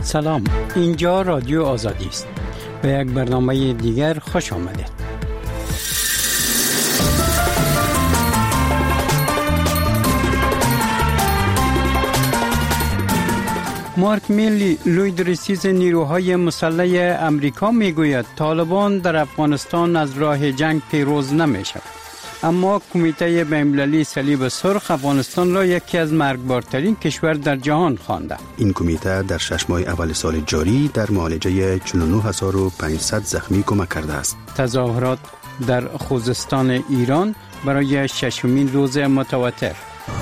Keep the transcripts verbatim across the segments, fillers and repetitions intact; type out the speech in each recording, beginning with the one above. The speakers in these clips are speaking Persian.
سلام، اینجا رادیو آزادی است. به یک برنامه دیگر خوش آمدید. مارک میلی، لوی درسیز نیروهای مسلح امریکا میگوید طالبان در افغانستان از راه جنگ پیروز نمی شود. اما کمیته بین‌المللی صلیب سرخ افغانستان را یکی از مرگبارترین کشور در جهان خوانده. این کمیته در شش ماه اول سال جاری در معالجه چهل و نه هزار و پانصد زخمی کمک کرده است. تظاهرات در خوزستان ایران برای ششمین روز متواتر.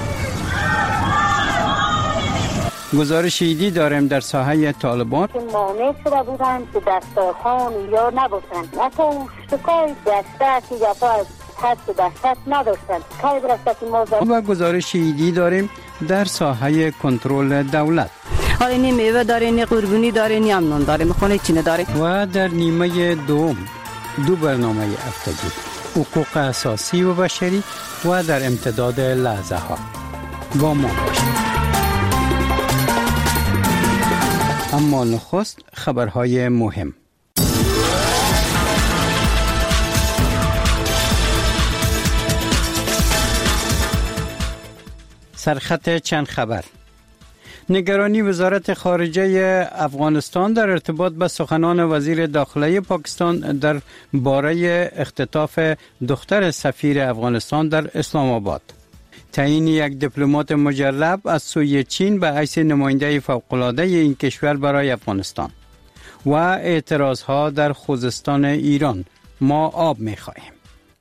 گزارش ایدی داریم در ساحه طالبان. مانع شده بودند که دستارخان یا نبودند. نتا اشتکای دسته که دفعه از حد دستت نداشتند. کاری برسته که ما و گزارش ایدی داریم در ساحه کنترل دولت. حالا این میوه داره، این قربونی داره، این امنون داره، میخونه چینه داره. و در نیمه دوم دو برنامه هفتگی، حقوق اساسی و بشری و در امتداد لحظه ها. با ما باشید. اما نخست خبرهای مهم. سرخط چند خبر. نگرانی وزارت خارجه افغانستان در ارتباط به سخنان وزیر داخلی پاکستان در باره اختطاف دختر سفیر افغانستان در اسلام آباد. تعیین یک دیپلمات مجرب از سوی چین به حیث نماینده فوق‌العاده این کشور برای افغانستان و اعتراضها در خوزستان ایران. ما آب می‌خواهیم.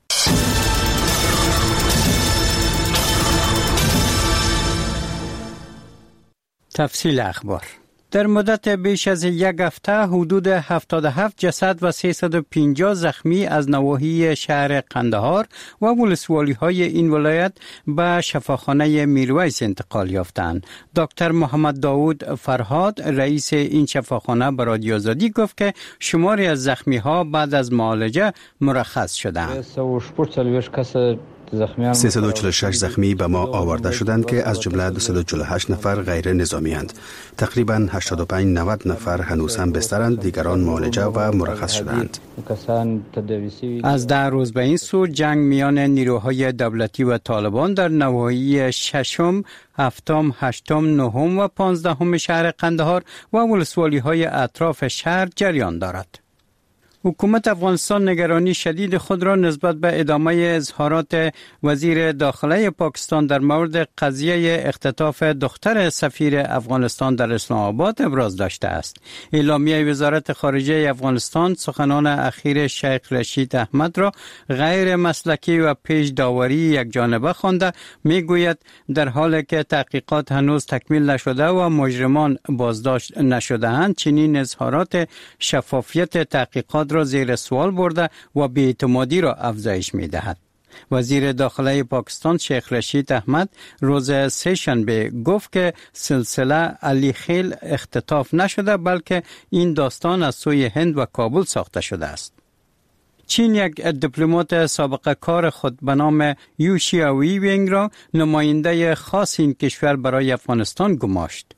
تفصیل اخبار. در مدت بیش از یک هفته حدود هفتاد و هفت جسد و سیصد و پنجاه زخمی از نواحی شهر قندهار و ولسوالی‌های این ولایت به شفاخانه میرویس انتقال یافتند. دکتر محمد داود فرهاد رئیس این شفاخانه به رادیو آزادی گفت که شماری از زخمی‌ها بعد از معالجه مرخص شدند. سیصد و چهل و شش زخمی به ما آورده شدند که از جمله دویست و چهل و هشت نفر غیر نظامی اند. تقریباً هشتاد و پنج نود نفر هنوز هم بسترند، دیگران معالجه و مرخص شدند. از ده روز به این سو جنگ میان نیروهای دولتی و طالبان در نواحی ششم، هفتم، هشتم، نهم و پانزدهم شهر قندهار و ولسوالی‌های اطراف شهر جریان دارد. حکومت افغانستان نگرانی شدید خود را نسبت به ادامه اظهارات وزیر داخلی پاکستان در مورد قضیه اختطاف دختر سفیر افغانستان در اسلام آباد ابراز داشته است. اعلامیه وزارت خارجه افغانستان سخنان اخیر شیخ رشید احمد را غیر مسلکی و پیش داوری یک جانبه خوانده، میگوید در حالی که تحقیقات هنوز تکمیل نشده و مجرمان بازداشت نشده‌اند، چنین اظهارات شفافیت تحقیقات را زیر سوال برده و بی‌اعتمادی را افزایش می‌دهد. وزیر داخلی پاکستان شیخ رشید احمد روز سه‌شنبه گفت که سلسله علی خیل اختطاف نشده، بلکه این داستان از سوی هند و کابل ساخته شده است. چین یک دیپلمات سابقه کار خود به نام یو شیاوی وینگ را نماینده خاص این کشور برای افغانستان گماشت.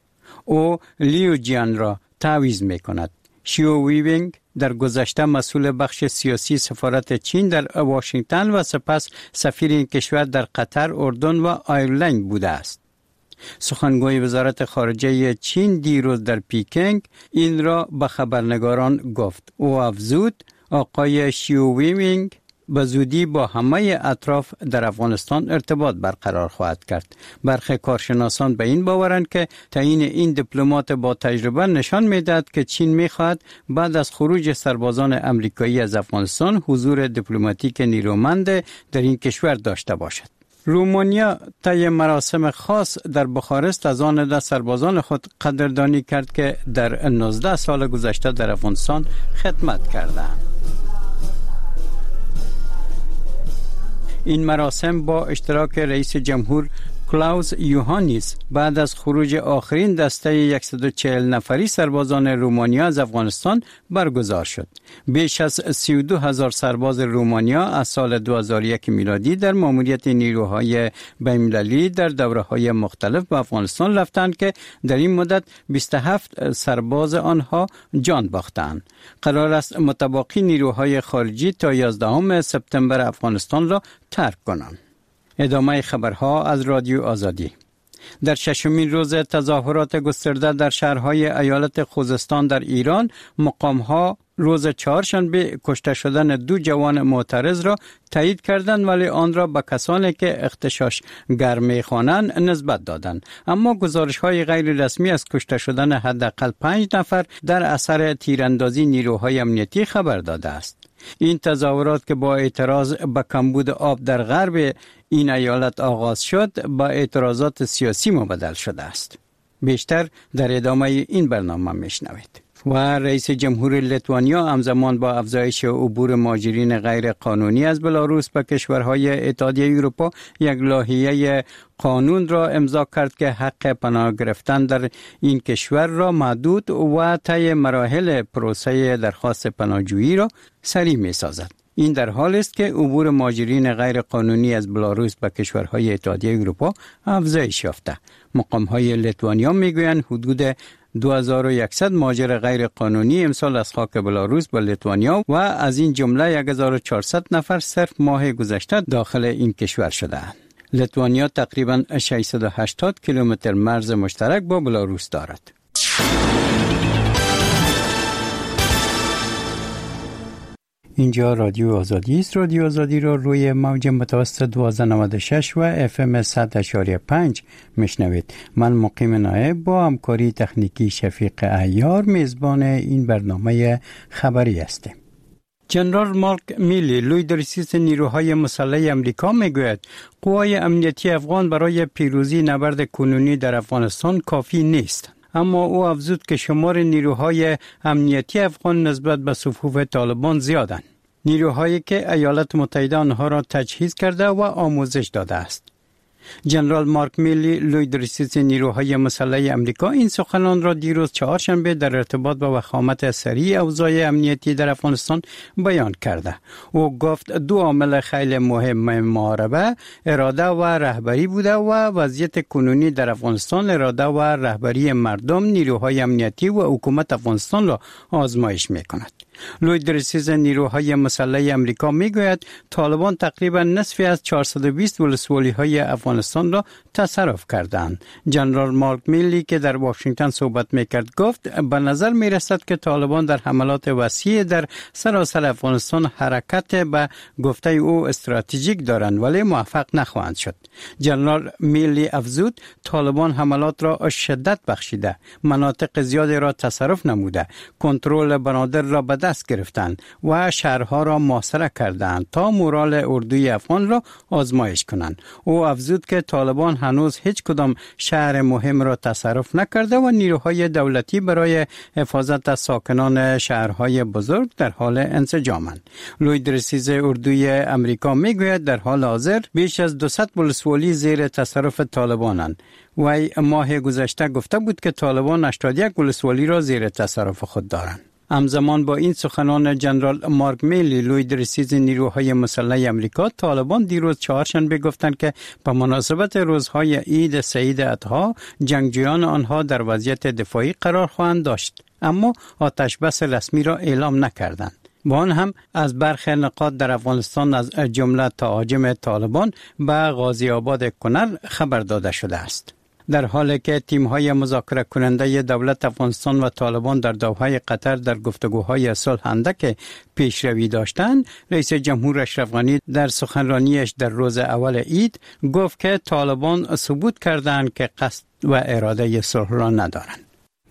او لیو جیان را تعویض می‌کند. شیو ویوینگ در گذشته مسئول بخش سیاسی سفارت چین در واشنگتن و سپس سفیر این کشور در قطر، اردن و آیرلند بوده است. سخنگوی وزارت خارجه چین دیروز در پیکنگ این را به خبرنگاران گفت. او افزود آقای شیو ویوینگ به زودی با همه اطراف در افغانستان ارتباط برقرار خواهد کرد. برخی کارشناسان به این باورند که تعیین این دیپلمات با تجربه نشان می‌دهد که چین می‌خواهد بعد از خروج سربازان امریکایی از افغانستان حضور دیپلماتیک نیرومند در این کشور داشته باشد. رومانیا طی مراسم خاص در بخارست از آن ده سربازان خود قدردانی کرد که در نوزده سال گذشته در افغانستان خدمت کردند. این مراسم با اشتراک رئیس جمهور کلاوس یوهانیس بعد از خروج آخرین دسته صد و چهل نفری سربازان رومانیا از افغانستان برگزار شد. بیش از سی و دو هزار سرباز رومانیا از سال دو هزار و یک میلادی در ماموریت نیروهای بین‌المللی در دوره‌های مختلف به افغانستان رفتند که در این مدت بیست و هفت سرباز آنها جان باختند. قرار است متباقی نیروهای خارجی تا یازدهم سپتامبر افغانستان را ترک کنند. ادامه خبرها از رادیو آزادی. در ششمین روز تظاهرات گسترده در شهرهای ایالت خوزستان در ایران، مقام‌ها روز چهارشنبه کشته شدن دو جوان معترض را تایید کردند، ولی آن را به کسانی که اغتشاش گرمی خوانند نسبت دادند. اما گزارش‌های غیر رسمی از کشته شدن حداقل پنج نفر در اثر تیراندازی نیروهای امنیتی خبر داده است. این تظاهرات که با اعتراض به کمبود آب در غرب این ایالت آغاز شد، با اعتراضات سیاسی مبدل شده است. بیشتر در ادامه این برنامه میشنوید. و رئیس جمهور لیتوانیا همزمان با افزایش عبور مهاجرین غیر قانونی از بلاروس به کشورهای اتحادیه اروپا یک لایحه قانون را امضا کرد که حق پناه گرفتن در این کشور را محدود و طی مراحل پروسه درخواست پناهجویی را سریع می سازد. این در حالی است که عبور مهاجرین غیر قانونی از بلاروس به کشورهای اتحادیه اروپا افزایش یافته. مقام‌های لیتوانیا میگویند حدود دو هزار و صد مهاجر غیر قانونی امسال از خاک بلاروس به لیتوانیا و از این جمله یک هزار و چهارصد نفر صرف ماه گذشته داخل این کشور شدند. لیتوانیا تقریباً ششصد و هشتاد کیلومتر مرز مشترک با بلاروس دارد. اینجا رادیو آزادی است. رادیو آزادی را روی موج متوسط دوازده نود و شش و اف ام صد اشاری پنج میشنوید. من مقیم نایب با همکاری تکنیکی شفیق عیار میزبان این برنامه خبری هستیم. جنرال مارک میلی، لوی رئیس نیروهای مسلح امریکا میگوید قوای امنیتی افغان برای پیروزی نبرد کنونی در افغانستان کافی نیست. اما او افزود که شمار نیروهای امنیتی افغان نسبت به صفوف طالبان زیادند. نیروهایی که ایالات متحده آنها را تجهیز کرده و آموزش داده است. جنرال مارک میلی، لوی رئیس نیروهای مسلح امریکا، این سخنان را دیروز چهارشنبه در ارتباط با وخامت سریع اوضاع امنیتی در افغانستان بیان کرده. او گفت دو عامل خیلی مهم محاربه، اراده و رهبری بوده و وضعیت کنونی در افغانستان اراده و رهبری مردم، نیروهای امنیتی و حکومت افغانستان را آزمایش می‌کند. لوی رئیس نیروهای مسلح امریکا میگوید طالبان تقریبا نصفی از چهارصد و بیست ولسوالی‌های افغانستان را تصرف کردند. جنرال مارک میلی که در واشنگتن صحبت میکرد گفت به نظر میرسد که طالبان در حملات وسیع در سراسر افغانستان حرکت به گفته او استراتژیک دارند ولی موفق نخواهند شد. جنرال میلی افزود طالبان حملات را شدت بخشیده، مناطق زیادی را تصرف نموده، کنترل بنادر را به دست گرفتند و شهرها را محاصره کردند تا مورال اردوی افغان را آزمایش کنند. او افزود که طالبان هنوز هیچ کدام شهر مهم را تصرف نکرده و نیروهای دولتی برای حفاظت از ساکنان شهرهای بزرگ در حال انسجامند. لوی رئیس اردوی امریکا میگوید در حال حاضر بیش از دویست ولسوالی زیر تصرف طالبانند. و ماه گذشته گفته بود که طالبان هشتاد و یک ولسوالی را زیر تصرف خود دارند. همزمان با این سخنان جنرال مارک میلی، لوی رئیس نیروهای مسلح امریکا، طالبان دیروز چهارشنبه گفتند که به مناسبت روزهای عید سعید اضحی جنگجویان آنها در وضعیت دفاعی قرار خواهند داشت، اما آتش بس رسمی را اعلام نکردند. با آن هم از برخی نقاط در افغانستان از جمله تهاجم طالبان به غازی آباد کنر خبر داده شده است. در حالی که تیم‌های مذاکره کننده دولت افغانستان و طالبان در دوحه قطر در گفتگوهای صلح اندک پیشروی داشتند، رئیس جمهور اشرف غنی در سخنرانیش در روز اول عید گفت که طالبان ثبوت کردند که قصد و اراده صلح را ندارند.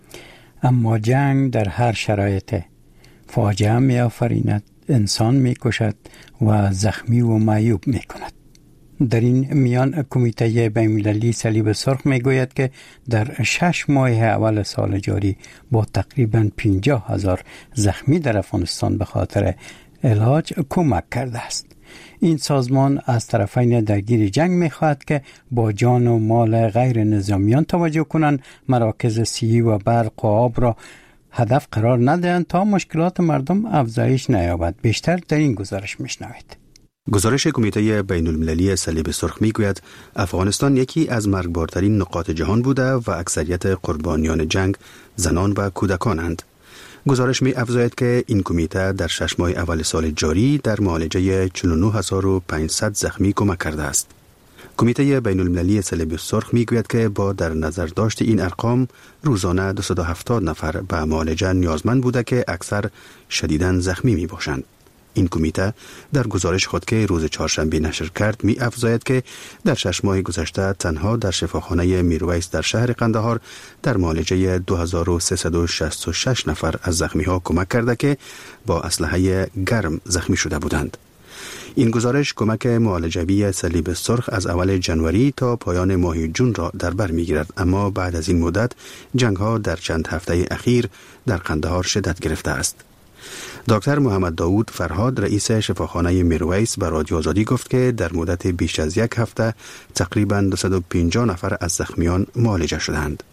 اما جنگ در هر شرایط فاجعه می‌آفریند، انسان می‌کشد و زخمی و معیوب می‌کند. در این میان کمیته بین‌المللی صلیب سرخ میگوید که در شش ماه اول سال جاری با تقریباً پنجاه هزار زخمی در افغانستان به خاطر علاج کمک کرده است. این سازمان از طرفین درگیر جنگ می‌خواهد که با جان و مال غیر نظامیان توجه کنند، مراکز صحی و برق و آب را هدف قرار ندهند تا مشکلات مردم افزایش نیابد. بیشتر در این گزارش میشنوید. گزارش کمیته بین المللی صلیب سرخ میگوید افغانستان یکی از مرگبارترین نقاط جهان بوده و اکثریت قربانیان جنگ زنان و کودکانند. گزارش می افزاید که این کمیته در شش ماه اول سال جاری در معالجه چهل و نه هزار و پانصد زخمی کمک کرده است. کمیته بین المللی صلیب سرخ می گوید که با در نظر داشت این ارقام روزانه دویست و هفتاد نفر به معالجه نیازمند بوده که اکثر شدیداً زخمی می باشند. این کمیته در گزارش خود که روز چهارشنبه نشر کرد می افزاید که در شش ماه گذشته تنها در شفاخانه میرویس در شهر قندهار در معالجه دو هزار و سیصد و شصت و شش نفر از زخمی ها کمک کرده که با اسلحه گرم زخمی شده بودند. این گزارش کمک معالجوی صلیب سرخ از اول جنوری تا پایان ماه جون را در بر میگیرد، اما بعد از این مدت جنگ ها در چند هفته اخیر در قندهار شدت گرفته است. دکتر محمد داوود فرهاد رئیس شفاخانه میرویس به رادیو آزادی گفت که در مدت بیش از یک هفته تقریباً دویست و پنجاه نفر از زخمیان معالجه شدند.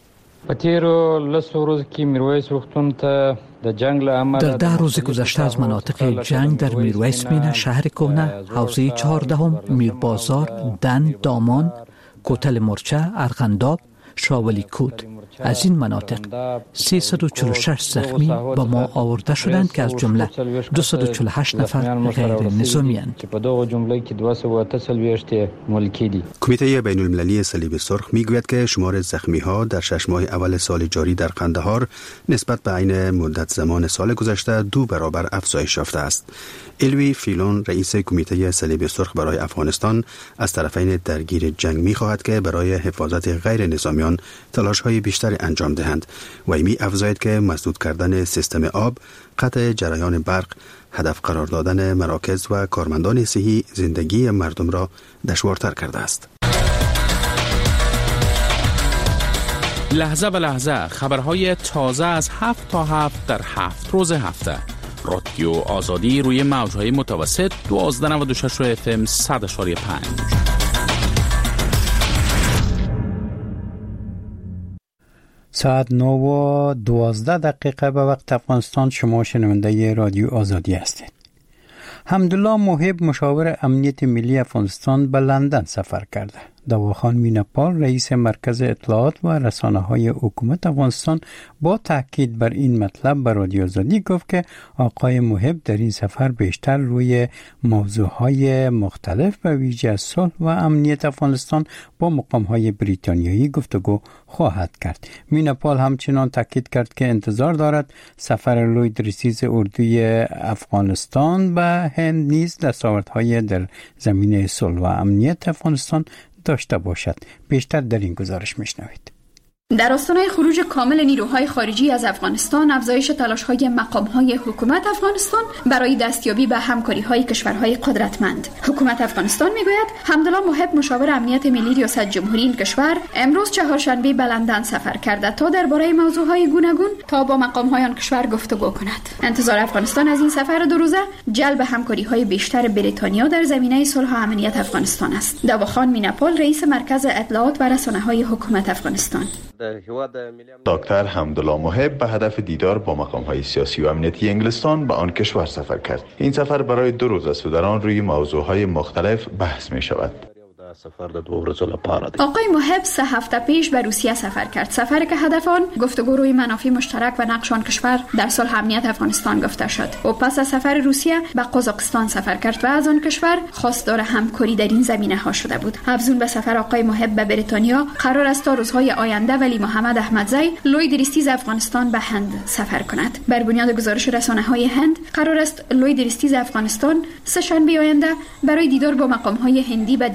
در ده روز گذشته از مناطق جنگ در میرویس مینه، شهر کهنه، حوزه چهاردهم، میربازار، دن، دامان، کوتل مرچه، ارغنداب، شاولی کود، از این مناطق سیصد و چهل و شش زخمی با ما آورده شدند که از جمله دویست و چهل و هشت نفر غیر نظامی اند. کمیته بین المللی صلیب سرخ میگوید که شمار زخمی ها در شش ماه اول سال جاری در قندهار نسبت به عین مدت زمان سال گذشته دو برابر افزایش یافته است. الوی فیلون رئیس کمیته صلیب سرخ برای افغانستان از طرفین درگیر جنگ میخواهد که برای حفاظت غیر نظامیان تلاش های بیشتر انجام دهند و می افزاید که مسدود کردن سیستم آب، قطع جریان برق، هدف قرار دادن مراکز و کارمندان صحی زندگی مردم را دشوارتر کرده است. لحظه به لحظه خبرهای تازه از هفت تا هفت در هفت روز هفته. رادیو آزادی روی موجهای متوسط دوازده نود و شش اف ام صد و پنج. ساعت نه و دوازده دقیقه به وقت افغانستان. شما شنونده رادیو آزادی هستید. حمدالله محب مشاور امنیت ملی افغانستان به لندن سفر کرده. دواخان میناپال رئیس مرکز اطلاعات و رسانه‌های حکومت افغانستان با تاکید بر این مطلب به رادیو آزادی گفت که آقای محب در این سفر بیشتر روی موضوعهای مختلف به ویژه صلح و امنیت افغانستان با مقام‌های بریتانیایی گفتگو خواهد کرد. میناپال همچنان تاکید کرد که انتظار دارد سفر لوید ریسیز اردوی افغانستان به هند نیز دستاوردهای در زمینه صلح و امنیت افغانستان داشته باشد. بیشتر در این گزارش میشنوید. در آستانه خروج کامل نیروهای خارجی از افغانستان، افزایش تلاش‌های مقام‌های حکومت افغانستان برای دستیابی به همکاری‌های کشورهای قدرتمند. حکومت افغانستان می‌گوید حمدالله محب مشاور امنیت ملی ریاست جمهوری این کشور امروز چهارشنبه به لندن سفر کرده تا درباره موضوعهای گوناگون تا با مقام‌های آن کشور گفتگو کند. انتظار افغانستان از این سفر دو روزه جلب همکاری‌های بیشتر بریتانیا در زمینه صلح و امنیت افغانستان است. دواخان میناپال رئیس مرکز اطلاعات و رسانه‌های حکومت افغانستان. دکتر حمدالله محب به هدف دیدار با مقام‌های سیاسی و امنیتی انگلستان به آن کشور سفر کرد. این سفر برای دو روز است و در آن روی موضوعهای مختلف بحث می شود. آقای محب سه هفته پیش به روسیه سفر کرد. سفری که هدف آن گفتگو روی منافع مشترک و نقش آن کشور در صلح امنیت افغانستان گفته شد. و پس از سفر روسیه به قزاقستان سفر کرد و از آن کشور خواستار همکاری در این زمینه ها شده بود. افزون به سفر آقای محب به بریتانیا، قرار است تا روزهای آینده ولی محمد احمدزی لوید ریستیز افغانستان به هند سفر کند. بر بنیاد گزارش رسانه‌های هند، قرار است لوید ریستیز افغانستان سه شنبه آینده برای دیدار با مقام‌های هندی به دهلی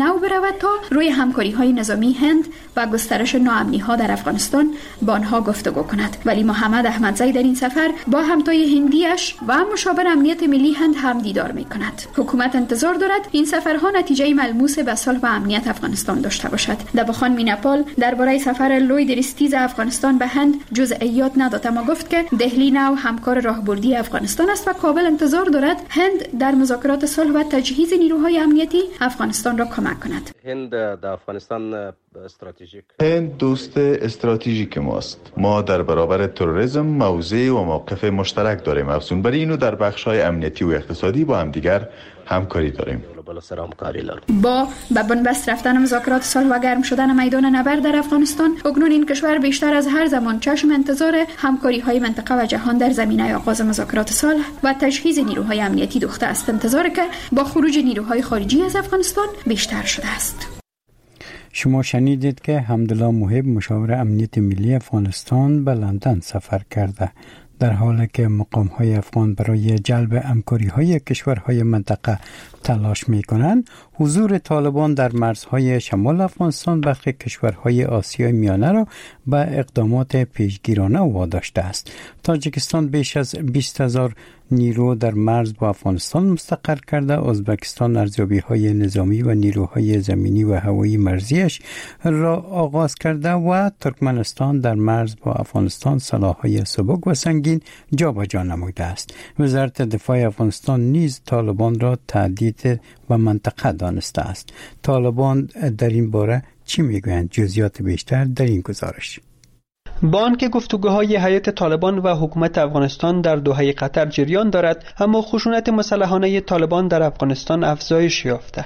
نو برود تا روی همکاری های نظامی هند و گسترش ناامنی ها در افغانستان با آنها گفتگو کند. ولی محمد احمدزی در این سفر با همتای هندیش و مشاور امنیت ملی هند هم دیدار می کند. حکومت انتظار دارد این سفرها نتیجه ملموس به صلح و امنیت افغانستان داشته باشد. دبخان میناپال درباره سفر لوی دریستیز افغانستان به هند جزئیات نداد، اما گفت که دهلی نو همکار راهبردی افغانستان است و کابل انتظار دارد هند در مذاکرات صلح و تجهیز نیروهای امنیتی افغانستان را کمک کند. هند در افغانستان استراتژیک هند دوست استراتژیک ماست. ما در برابر تروریسم موضع و موقف مشترک داریم. افزون بر اینو در بخش‌های امنیتی و اقتصادی با هم دیگر همکاری داریم. با به بنبست رفتن مذاکرات صلح و گرم شدن میدان نبرد در افغانستان، اکنون این کشور بیشتر از هر زمان چشم انتظار همکاری‌های منطقه و جهان در زمینه آغاز مذاکرات صلح و تجهیز نیروهای امنیتی دوخته است. انتظار که با خروج نیروهای خارجی از افغانستان بیشتر شده است. شما شنیدید که حمدالله محب مشاور امنیت ملی افغانستان به لندن سفر کرده، در حالی که مقام‌های افغان برای جلب همکاری‌های کشورهای منطقه تلاش می‌کنند. حضور طالبان در مرزهای شمال افغانستان برخی کشورهای آسیای میانه را به اقدامات پیشگیرانه واداشته است. تاجیکستان بیش از بیست هزار نیرو در مرز با افغانستان مستقر کرده. ازبکستان ارزیابی‌های نظامی و نیروهای زمینی و هوایی مرزیش را آغاز کرده و ترکمنستان در مرز با افغانستان سلاح‌های سبک و سنگین جابجا نموده است. وزارت دفاع افغانستان نیز طالبان را تهدید و منطقه دانسته است. طالبان در این باره چی میگویند؟ جزئیات بیشتر در این گزارش. با آنکه گفتگوهای هیئت طالبان و حکومت افغانستان در دوحه قطر جریان دارد، اما خشونت مسلحانه طالبان در افغانستان افزایش یافته.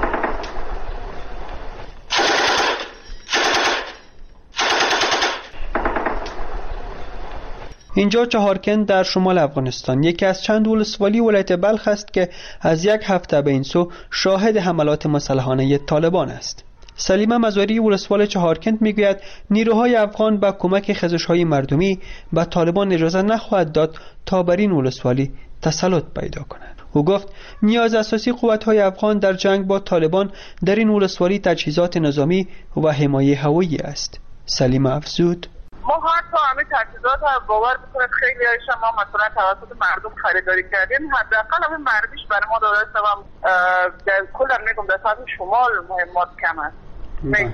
اینجا چهارکند در شمال افغانستان یکی از چند ولسوالی ولایت بلخ است که از یک هفته به این سو شاهد حملات مسلحانه طالبان است. سلیمه مزاری ولسوال چهارکند میگوید نیروهای افغان با کمک خزش‌های مردمی به طالبان اجازه نخواهد داد تا بر این ولسوالی تسلط پیدا کنند. او گفت نیاز اساسی قوت‌های افغان در جنگ با طالبان در این ولسوالی تجهیزات نظامی و حمایت هوایی است. سلیمه افزود: ما حتی همه تجهیزات ها باور بکنید خیلی هایش ما مثلا توسط مردم خریداری کردیم، حداقل همه مردیش برای ما داده است و در کل هم میگم در سطح شمال مهمات کم است، میگم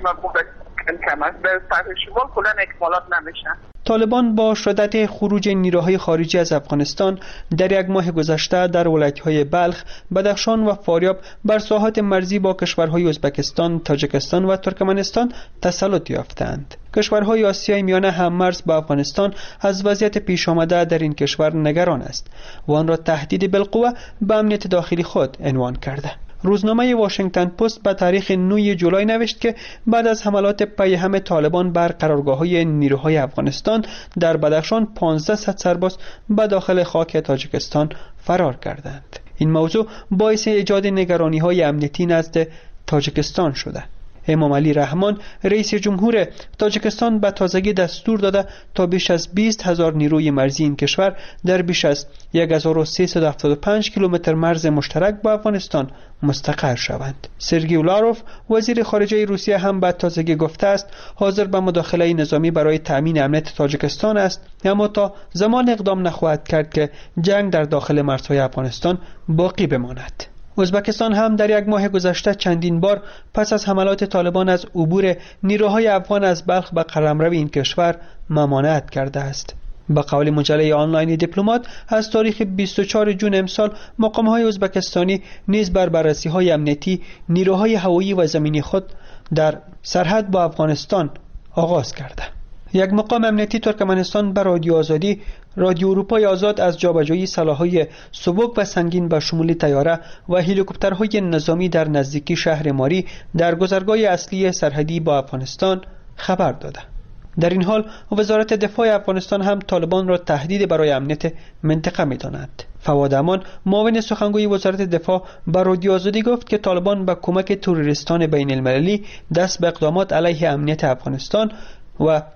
کم است، در سطح شمال کلا اکمالات نمیشن. طالبان با شدت خروج نیروهای خارجی از افغانستان در یک ماه گذشته در ولایت‌های بلخ، بدخشان و فاریاب بر ساحات مرزی با کشورهای ازبکستان، تاجیکستان و ترکمنستان تسلط یافتند. کشورهای آسیای میانه هم مرز با افغانستان از وضعیت پیش آمده در این کشور نگران است و آن را تهدید بالقوه به امنیت داخلی خود عنوان کرده. روزنامه واشنگتن پست به تاریخ نه جولای نوشت که بعد از حملات پی هم طالبان بر قرارگاه‌های نیروهای افغانستان در بدخشان پانزده سرباز به داخل خاک تاجیکستان فرار کردند. این موضوع باعث ایجاد نگرانی‌های امنیتی نزد تاجیکستان شده. امام علی رحمان رئیس جمهور تاجیکستان به تازگی دستور داده تا بیش از بیست هزار نیروی مرزی این کشور در بیش از هزار و سیصد و هفتاد و پنج کیلومتر مرز مشترک با افغانستان مستقر شوند. سرگئی لاروف وزیر خارجه روسیه هم به تازگی گفته است حاضر به مداخله نظامی برای تأمین امنیت تاجیکستان است، اما تا زمان اقدام نخواهد کرد که جنگ در داخل مرزهای افغانستان باقی بماند. ازبکستان هم در یک ماه گذشته چندین بار پس از حملات طالبان از عبور نیروهای افغان از بلخ به قلمرو این کشور ممانعت کرده است. به قول مجله آنلاین دیپلمات از تاریخ بیست و چهارم ژوئن امسال مقام‌های ازبکستانی نیز بر بررسی‌های امنیتی نیروهای هوایی و زمینی خود در سرحد با افغانستان آغاز کرده. یک مقام امنیتی ترکمنستان به رادیو آزادی رادیو اروپای آزاد از جابجایی سلاح‌های سبک و سنگین به شمول طیاره و هلیکوپترهای نظامی در نزدیکی شهر ماری در گذرگاه اصلی سرحدی با افغانستان خبر داده. در این حال وزارت دفاع افغانستان هم طالبان را تهدید برای امنیت منطقه می‌داند. فواد امان معاون سخنگوی وزارت دفاع به رادیو آزادی گفت که طالبان با کمک تروریستان بین المللی دست به اقدامات علیه امنیت افغانستان و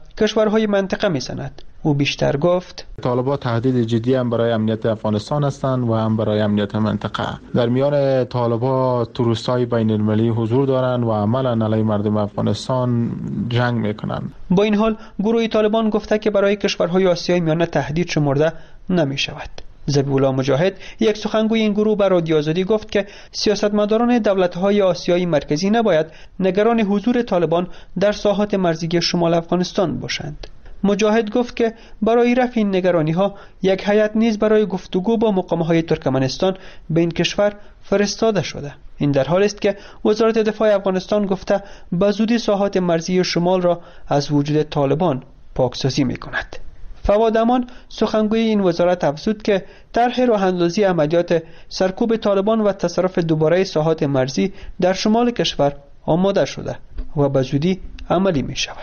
کشورهای منطقه می‌زند. او بیشتر گفت طالبان تهدید جدی هم برای امنیت افغانستان هستند و هم برای امنیت منطقه. در میان طالبان توریست‌های بین‌المللی حضور دارند و عملاً علیه مردم افغانستان جنگ میکنند. با این حال گروه طالبان گفته که برای کشورهای آسیای میانه تهدید شمرده نمی‌شود. ذبیح‌الله مجاهد، یک سخنگوی این گروه، به رادیو آزادی گفت که سیاستمداران دولت‌های آسیای مرکزی نباید نگران حضور طالبان در ساحات مرزی شمال افغانستان باشند. مجاهد گفت که برای رفع این نگرانی‌ها یک هیئت نیز برای گفتگو با مقام‌های ترکمنستان به این کشور فرستاده شده. این در حالی است که وزارت دفاع افغانستان گفته به زودی ساحات مرزی شمال را از وجود طالبان پاکسازی می‌کند. فواد امان، سخنگوی این وزارت، افزود که طرح راه‌اندازی عملیات سرکوب طالبان و تصرف دوباره ساحات مرزی در شمال کشور آماده شده و به زودی عملی می‌شود.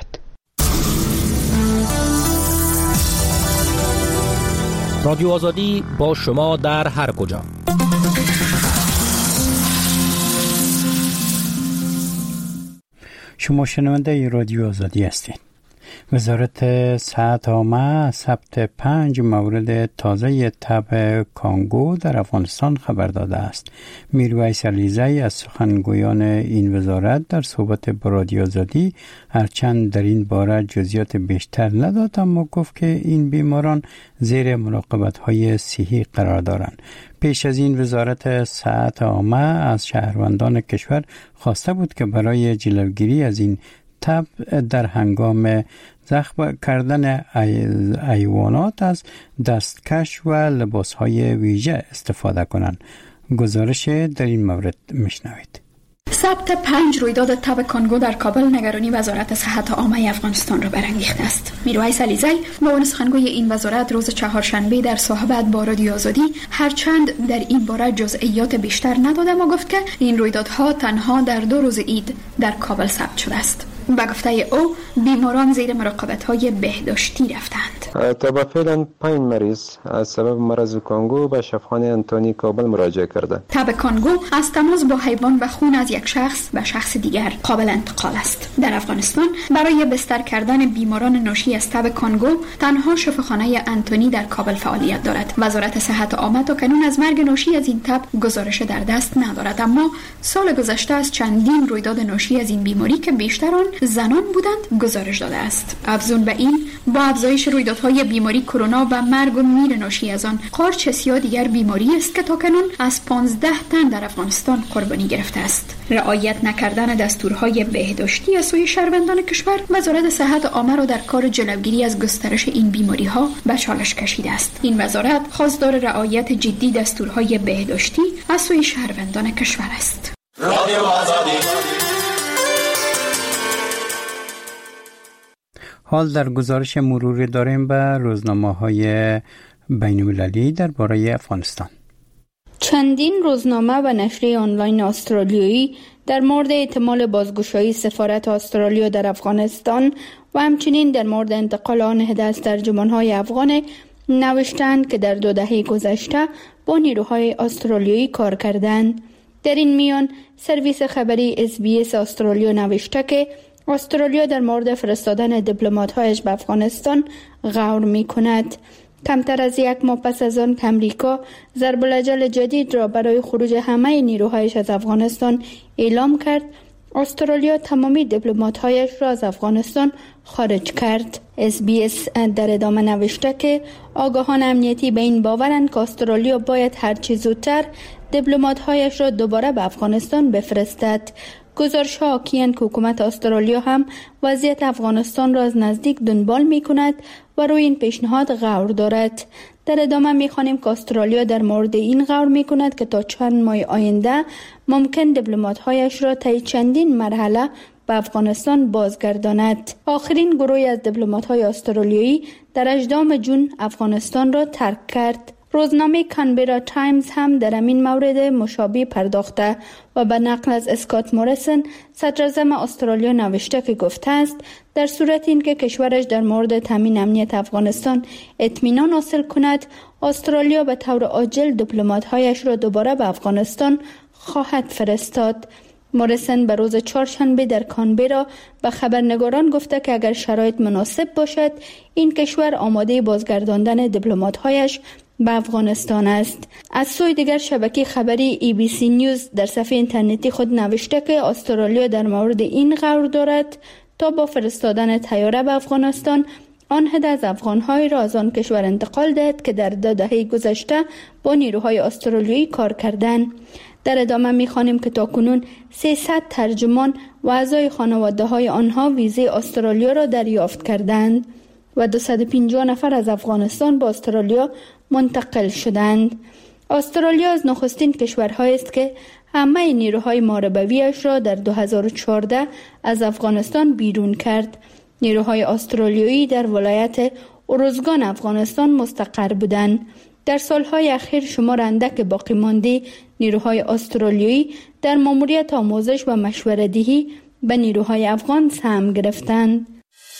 رادیو آزادی با شما در هر کجا. شما شنونده رادیو آزادی هستید. وزارت صحت عامه ثبت پنج مورد تازه تب کانگو در افغانستان خبر داده است. میرویس علیزی از سخنگویان این وزارت در صحبت با رادیو آزادی هرچند در این باره جزئیات بیشتر نداد، اما گفت که این بیماران زیر مراقبت‌های صحی قرار دارند. پیش از این وزارت صحت عامه از شهروندان کشور خواسته بود که برای جلوگیری از این تب در هنگام زخم کردن حیوانات از دستکش و لباسهای ویژه استفاده کنند. گزارش در این مورد میشنوید. ثبت پنج رویداد تب کانگو در کابل نگرانی وزارت صحت عامه افغانستان را برانگیخته است. میرویس علیزی، معاون سخنگوی این وزارت، روز چهارشنبه در صحبت با رادیو آزادی هرچند در این باره جزئیات بیشتر نداد، اما گفت که این رویدادها تنها در دو روز عید در کابل ثبت شده است. با گفته او بیماران زیر مراقبت‌های بهداشتی رفتند. تا به فعلا پنج مریض از سبب مرض کانگو به شفاخانه انتونی کابل مراجعه کرده. تب کانگو از تماس با حیوان و خون از یک شخص به شخص دیگر قابل انتقال است. در افغانستان برای بستر کردن بیماران ناشی از تب کانگو تنها شفاخانه انتونی در کابل فعالیت دارد. وزارت صحت عامه تا کنون از مرگ ناشی از این تب گزارش در دست ندارد، اما سال گذشته از چندین رویداد ناشی از این بیماری که بیشتر آن زنان بودند گزارش داده است. افزون به این، با افزایش رویدادهای بیماری کرونا و مرگ و میر ناشی از آن، قارچ سیاه دیگر بیماری است که تاکنون از پانزده تن در افغانستان قربانی گرفته است. رعایت نکردن دستورهای بهداشتی از سوی شهروندان کشور وزارت صحت عامه را در کار جلوگیری از گسترش این بیماری ها به چالش کشیده است. این وزارت خواستار رعایت جدی دستورهای بهداشتی از سوی شهروندان کشور است. رادیو آزادی. حال در گزارش مروری داریم به روزنامه‌های بین‌المللی درباره افغانستان. چندین روزنامه و نشریه آنلاین استرالیایی در مورد احتمال بازگشایی سفارت استرالیا در افغانستان و همچنین در مورد انتقال آن عده از ترجمان‌های افغان نوشتند که در دو دهه گذشته با نیروهای استرالیایی کار کردند. در این میان سرویس خبری اس بی اس استرالیا نوشته که استرالیا در مورد فرستادن دیپلمات‌هایش به افغانستان غور می‌کند. کمتر از یک ماه پس از آن که امریکا ضرب الاجل جدید را برای خروج همه نیروهایش از افغانستان اعلام کرد، استرالیا تمامی دیپلمات‌هایش را از افغانستان خارج کرد. اس بی اس در ادامه نوشته که آگاهان امنیتی به این باورند که استرالیا باید هرچه زودتر دیپلمات‌هایش را دوباره به افغانستان بفرستد. گزارش‌ها حاکی‌اند که حکومت استرالیا هم وضعیت افغانستان را از نزدیک دنبال می‌کند و روی این پیشنهاد غور دارد. در ادامه می‌خوانیم که استرالیا در مورد این غور می‌کند که تا چند ماه آینده ممکن دیپلمات‌هایش را طی چندین مرحله به افغانستان بازگرداند. آخرین گروهی از دیپلمات‌های استرالیایی در هجدهم ژوئن افغانستان را ترک کرد. روزنامه کانبرا تایمز هم در این مورد مشابه پرداخته و به نقل از اسکات موریسن صدراعظم استرالیا نوشته که گفته است در صورت اینکه کشورش در مورد تامین امنیت افغانستان اطمینان حاصل کند، استرالیا به طور عاجل دیپلمات‌هایش را دوباره به افغانستان خواهد فرستاد. موریسن به روز چهارشنبه در کانبرا به خبرنگاران گفته که اگر شرایط مناسب باشد این کشور آماده بازگرداندن دیپلمات‌هایش به افغانستان است. از سوی دیگر شبکه خبری ای بی سی نیوز در صفحه اینترنتی خود نوشته که استرالیا در مورد این قرار دارد تا با فرستادن طیاره به افغانستان آن عده از افغان‌های را از آن کشور انتقال دهد که در دو دهه گذشته با نیروهای استرالیایی کار کردند. در ادامه می‌خوانیم که تاکنون سیصد ترجمان و اعضای خانواده‌های آنها ویزه استرالیا را دریافت کردند و دویست و پنجاه نفر از افغانستان به استرالیا منتقل شدند. استرالیا از نخستین کشورهایی است که همه نیروهای محاربی‌اش را در دو هزار و چهارده از افغانستان بیرون کرد. نیروهای استرالیایی در ولایت اروزگان افغانستان مستقر بودند. در سالهای اخیر شمار اندک باقی مانده نیروهای استرالیایی در ماموریت آموزش و مشوره‌دهی به نیروهای افغان سهم گرفتند.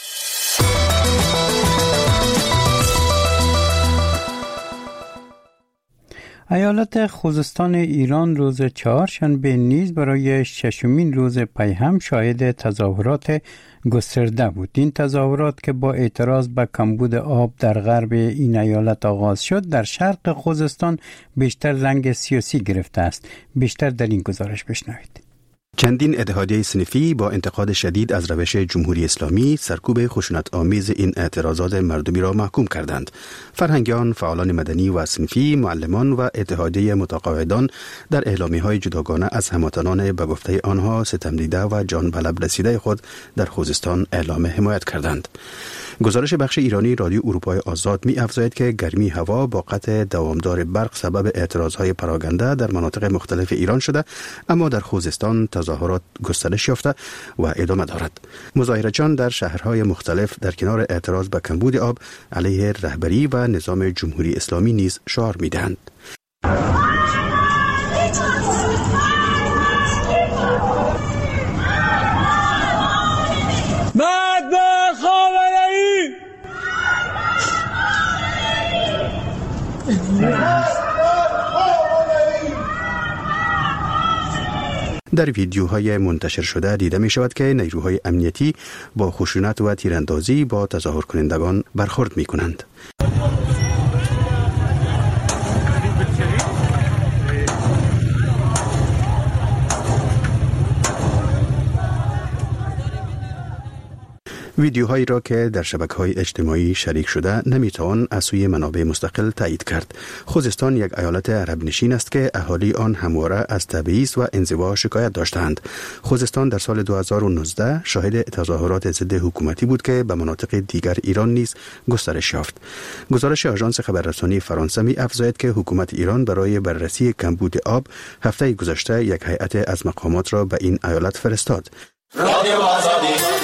ایالت خوزستان ایران روز چهارشنبه نیز برای ششمین روز پیهم شاهد تظاهرات گسترده بود. این تظاهرات که با اعتراض به کمبود آب در غرب این ایالت آغاز شد، در شرق خوزستان بیشتر رنگ سیاسی گرفته است. بیشتر در این گزارش بشنوید. چندین اتحادیه صنفی با انتقاد شدید از روش جمهوری اسلامی سرکوب خشونت آمیز این اعتراضات مردمی را محکوم کردند. فرهنگیان، فعالان مدنی و صنفی، معلمان و اتحادیه متقاعدان در اعلامیه‌های جداگانه از هموطنان به گفته آنها ستم دیده و جان به لب رسیده خود در خوزستان اعلام حمایت کردند. گزارش بخش ایرانی رادیو اروپای آزاد می افزاید که گرمی هوا با قطع دوامدار برق سبب اعتراضهای پراگنده در مناطق مختلف ایران شده، اما در خوزستان تظاهرات گسترش یافته و ادامه دارد. مظاهره‌جویان در شهرهای مختلف در کنار اعتراض به کمبود آب علیه رهبری و نظام جمهوری اسلامی نیز شعار می‌دهند. در ویدیوهای منتشر شده دیده می شود که نیروهای امنیتی با خشونت و تیراندازی با تظاهر کنندگان برخورد می کنند. ویدیوهایی را که در شبکه‌های اجتماعی شریک شده نمیتوان از سوی منابع مستقل تایید کرد. خوزستان یک ایالت عرب نشین است که اهالی آن همواره از تبعیض و انزوا شکایت داشتند. خوزستان در سال دو هزار و نوزده شاهد تظاهرات ضد حکومتی بود که به مناطق دیگر ایران نیز گسترش یافت. گزارش آژانس خبررسانی فرانسه می افزاید که حکومت ایران برای بررسی کمبود آب هفته گذشته یک هیئت از مقامات را به این ایالت فرستاد. رادیو آزادی.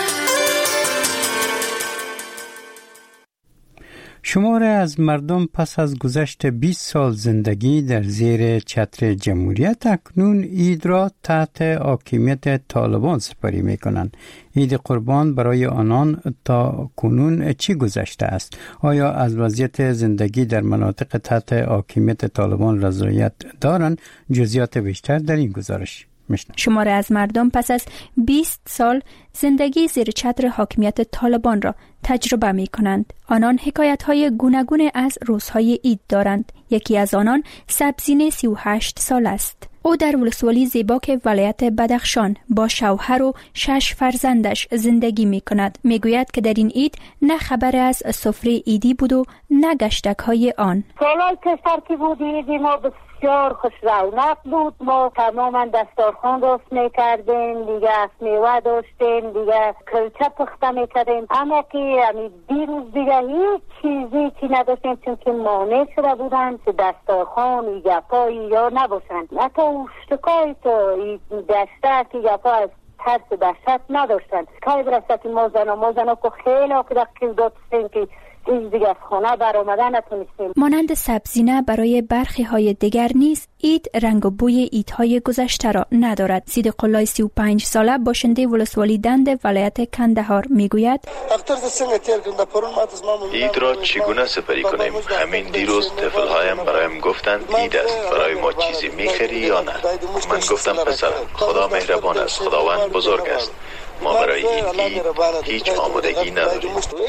شمار از مردم پس از گذشت بیست سال زندگی در زیر چتر جمهوریت اکنون عید را تحت حاکمیت طالبان سپری می کنند. عید قربان برای آنان تا کنون چی گذشته است؟ آیا از وضعیت زندگی در مناطق تحت حاکمیت طالبان رضایت دارند؟ جزئیات بیشتر در این گزارش. شمار از مردم پس از بیست سال زندگی زیر چتر حاکمیت طالبان را تجربه می کنند. آنان حکایت های گوناگون از روزهای عید دارند. یکی از آنان سبزین سی و هشت سال است. او در ولسوالی زیباک ولایت بدخشان با شوهر و شش فرزندش زندگی می کند. می گوید که در این عید نه خبر از سفره عیدی بود و نه گشتک های آن. سالای کشتر که بود عیدی ما بسیار خوش رونق بود. ما تماما دستارخوان درست می کردیم، دیگه از میوه داشتیم، دیگه کلچه پخته می کردیم. اما که دیروز دیگه هیچ چیزی که نداشتیم چون که مانع شده بودن که دستارخوان گپایی یا نباشند. حتی اشتکای تو دسته که گپا از ترس و دهشت نداشتن. کاری برسته که ما زن و ما زن که خیلی که در قیودات هستیم که هیچ دیگه از خانه بر آمدن نتونستیم. مانند سبزینه برای برخی های دیگر نیز عید رنگ و بوی عیدهای گذشته را ندارد. صدیق الله سی و پنج ساله باشنده ولسوالی دند ولایت کندهار میگوید عید را چگونه سپری کنیم؟ همین دیروز طفل‌هایم برایم گفتند عید است، برای ما چیزی می‌خری یا نه؟ من گفتم پسرم خدا مهربان است، خداوند بزرگ است، ما برای این عید هیچ آمادگی نداریم.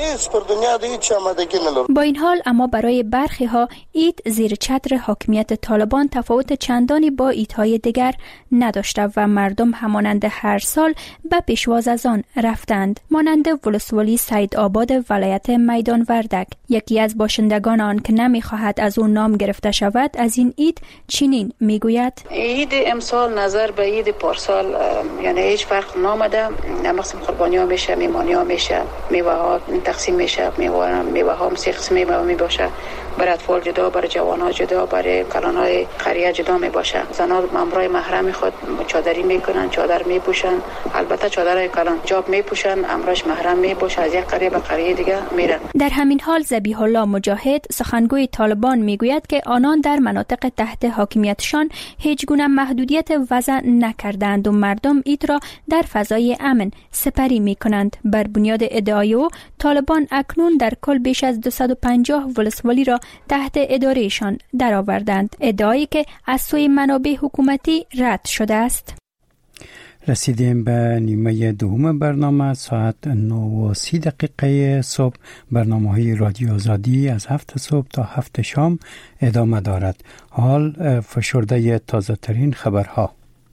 با این حال اما برای برخی ها عید زیر چتر حاکمیت طالبان تفاوت چندانی با عیدهای دیگر نداشته و مردم همانند هر سال به پیشواز از آن رفتند. مانند ولسوالی سید آباد ولایت میدان وردک، یکی از باشندگان آن که نمیخواهد از اون نام گرفته شود از این عید چنین میگوید: عید امسال نظر به عید پارسال یعنی هیچ فرق نامده. مقسم قربانی ها میشه، میمانی ها میشه، میوه ها تقسیم میشه، میوه میوه ها سه قسم میوه می باشه، برای اطفال جدا، برای جوان ها جدا، برای کلان های قریه جدا می باشه. زنان مامورای محرم خود چادری میکنن، چادر میپوشن، البته چادرای کلان جاب میپوشن، امراش محرم میپوشه، از یک قریه به قریه دیگه میرن. در همین حال ذبیح الله مجاهد سخنگوی طالبان میگوید که آنان در مناطق تحت حاکمیتشان هیچ گونه محدودیت وضع نکردند و مردم عید را در فضای امن سپری میکنند. بر بنیاد ادعای او طالبان اکنون در کل بیش از دویست و پنجاه ولسوالی را تحت ادارهشان درآوردند، ادعایی که از سوی منابع حکومتی رد شده است. رسیدیم به نیمه دوم برنامه. ساعت نه و سی دقیقه صبح برنامه های رادیو آزادی از هفت صبح تا هفت شام ادامه دارد. حال فشرده تازه ترین خبرها.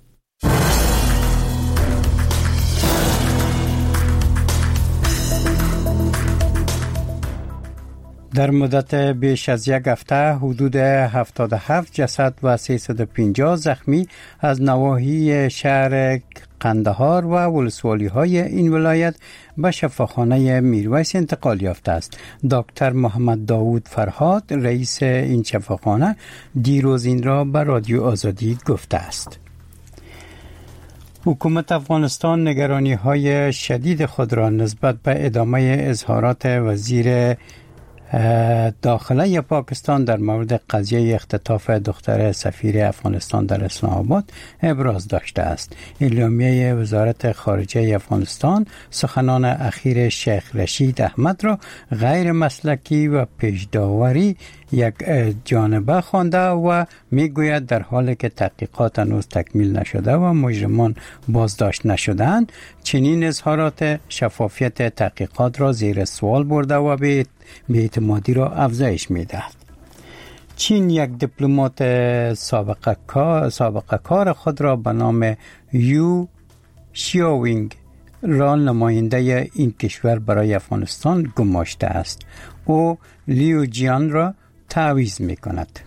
در مدت بیش از یک هفته حدود هفتاد و هفت جسد و سیصد و پنجاه زخمی از نواحی شهر قندهار و ولسوالی های این ولایت به شفاخانه میرویس انتقال یافته است. دکتر محمد داوود فرهاد رئیس این شفاخانه دیروز این را به رادیو آزادی گفته است. حکومت افغانستان نگرانی های شدید خود را نسبت به ادامه اظهارات وزیر داخله پاکستان در مورد قضیه اختطاف دختر سفیر افغانستان در اسلام آباد ابراز داشته است. اعلامیه وزارت خارجه افغانستان سخنان اخیر شیخ رشید احمد را غیر مسلکی و پیش‌داوری یک جانبه خوانده و میگوید در حالی که تحقیقات هنوز تکمیل نشده و مجرمان بازداشت نشدند، چنین اظهارات شفافیت تحقیقات را زیر سوال برده و به اعتمادی را افزایش می‌دهد. چین یک دیپلمات سابقه کار, سابقه کار خود را به نام یو شیاوینگ را نماینده این کشور برای افغانستان گماشته است. او لیو جیان را تعویض می‌کند.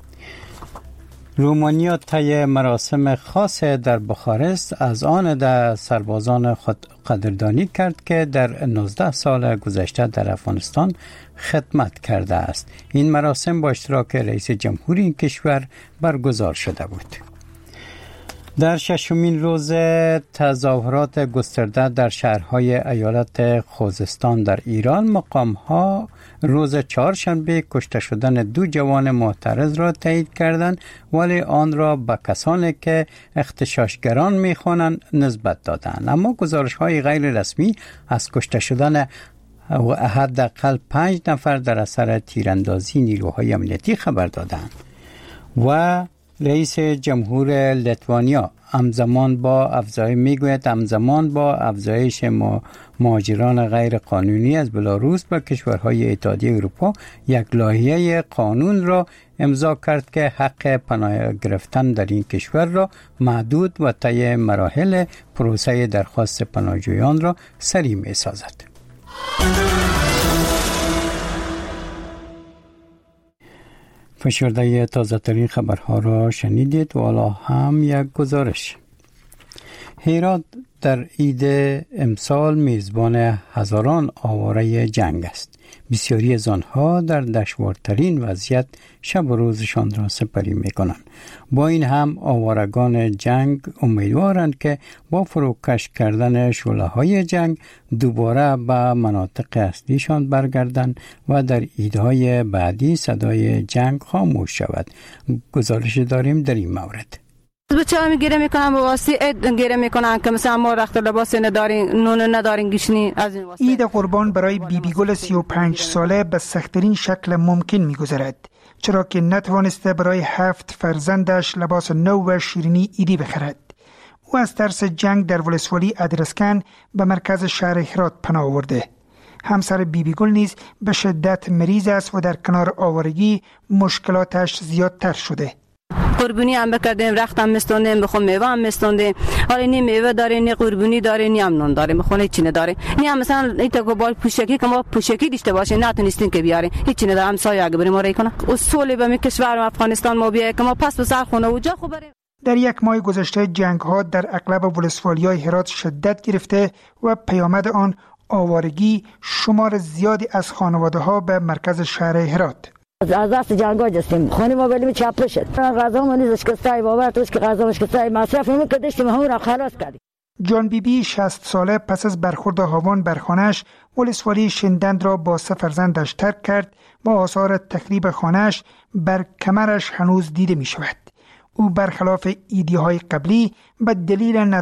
رومانیا طی مراسم خاص در بخارست از آن در سربازان خود قدردانی کرد که در نوزده سال گذشته در افغانستان خدمت کرده است. این مراسم با اشتراک رئیس جمهور این کشور برگزار شده بود. در ششمین روز تظاهرات گسترده در شهرهای ایالت خوزستان در ایران، مقام‌ها روز چهارشنبه کشته شدن دو جوان معترض را تایید کردند، ولی آن را به کسانی که اغتشاشگران می‌خوانند نسبت دادند. اما گزارش‌های غیر رسمی از کشته شدن و حداقل پنج نفر در اثر تیراندازی نیروهای امنیتی خبر دادند. و رئیس جمهور لیتوانیا همزمان با افزایش میگوید همزمان با افزایش مهاجران غیر قانونی از بلاروس به کشورهای اتحادیه اروپا یک لایحه قانون را امضا کرد که حق پناه گرفتن در این کشور را محدود و طی مراحل پروسه درخواست پناهجویان را سریع می‌سازد. فشرده تازه ترین خبرها را شنیدید و حالا هم یک گزارش. هرات در عید امسال میزبان هزاران آواره جنگ است. بسیاری از آنها در دشوارترین وضعیت شب و روزشان را سپری می کنند. با این هم آوارگان جنگ امیدوارند که با فروکش کردن شعله‌های جنگ دوباره به مناطق اصلیشان برگردند و در عیدهای بعدی صدای جنگ خاموش شود. گزارش داریم در این مورد. بچه ها میگیره میکنن با واسه عید گیره میکنن که مثلا ما رخت لباس نداریم، نون نداریم، گشنی. از این واسه عید قربان برای بیبی گل سی و پنج ساله به سخت‌ترین شکل ممکن میگذرد، چرا که نتوانسته برای هفت فرزندش لباس نو و شیرینی عیدی بخرد. او از ترس جنگ در ولسوالی ادرسکن به مرکز شهر هرات پناه آورده. همسر بیبی گل نیز به شدت مریض است و در کنار آوارگی مشکلاتش زیادتر شده. قربونی هم بکردیم، رخت هم مستوندیم، بخون میوه هم مستوندیم. حالا نی میوه داره، نی قربونی داره، نی هم نون داره، بخونه چی نداره. نی هم مثلا ایتا که با پوشکی که ما پوشکی داشته باشیم نتونستیم که بیاریم، هیچی نداره. همسایه اگه بریم آره کنه اصولی به می کشور و افغانستان ما بیایم که ما پس به سر خونه و جا خوب بریم. در یک ماه گذشته جنگ ها در اغلب ولسوالی‌های هرات شدت گرفته و پیامد آن آوارگی شمار زیادی از خانواده‌ها به مرکز شهر هرات. از دست جنگا جستیم خانه ما ولی چاپ شد غذا ما نیز شکسته باور توش که غذا مشکسته مصرف ما که داشتیم همون را خلاص کردیم. جان بی بی شصت ساله پس از برخورد هاوان بر خانه‌اش ولسوالی شندند را با سه فرزندش ترک کرد و آثار تخریب خانه‌اش بر کمرش هنوز دیده می شود. او برخلاف ایدی‌های قبلی به دلیل